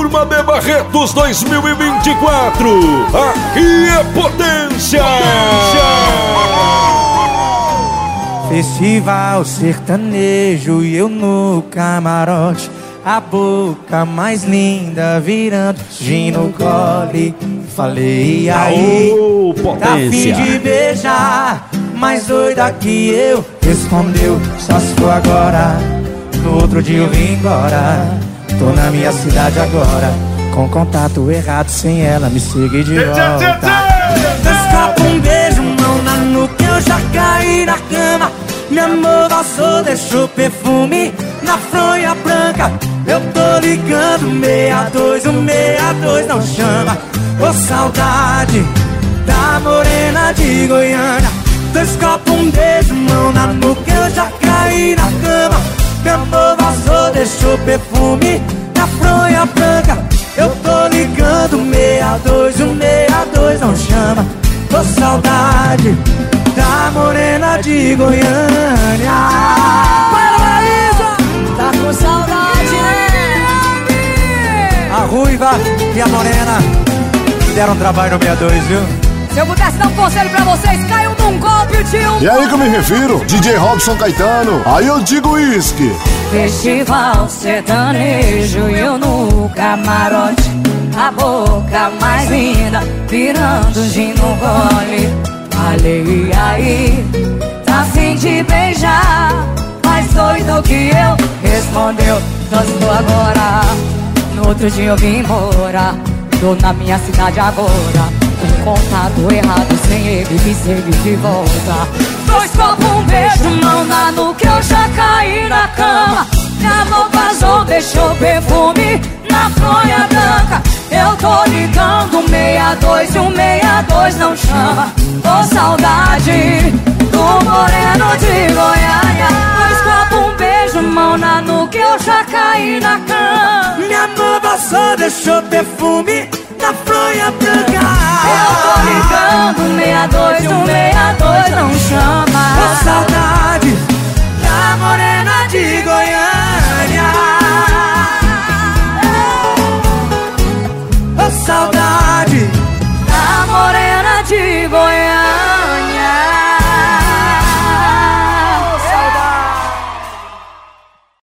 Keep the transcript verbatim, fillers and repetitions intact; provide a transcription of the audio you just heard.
Turma de Barretos dois mil e vinte e quatro. Aqui é potência. Festival sertanejo e eu no camarote, a boca mais linda virando gin no gole. Falei, e aí, oh, tá fim de beijar, mais doida que eu. Respondeu, só se for agora. No outro dia eu vim embora. Tô na minha cidade agora, com contato errado, sem ela me seguir de volta. Escapa um beijo, mão na nuca, eu já caí na cama. Meu amor passou, deixou perfume na fronha branca. Eu tô ligando, meia dois, o meia dois não chama. Ô saudade da morena de Goiânia. Dois copos, um beijo, mão na nuca, eu já caí na cama. Meu amor vazou, deixou perfume na fronha branca. Eu tô ligando, meia dois, o meia dois não chama. Ô saudade da morena de Goiânia. Para, Maísa! Tá com saudade, né? A ruiva e a morena deram trabalho no meia dois, viu? Se eu pudesse dar um conselho pra vocês, caiam num golpe, tio. E aí que eu me refiro? D J Robson Caetano. Aí eu digo uísque. Festival sertanejo e eu no camarote, a boca mais linda virando gin no gole. Falei, e aí, tá fim de beijar, mais doido que eu. Respondeu, só estou agora. No outro dia eu vim embora. Tô na minha cidade agora, com contato errado, sem ele me segue de volta. Dois copos, um beijo, mão na nuca, eu já caí na cama. Meu amor vazou, deixou perfume na fronha branca. Eu tô ligando, meia dois e o meia dois não chama. Ô saudade do moreno de Goiânia. Dois copos, um beijo, mão na nuca, eu já caí na cama. Minha mão passou, deixou perfume na fronha branca. Eu tô ligando, meia dois, o meia dois não chama. Ô saudade da morena de Goiânia. Ô saudade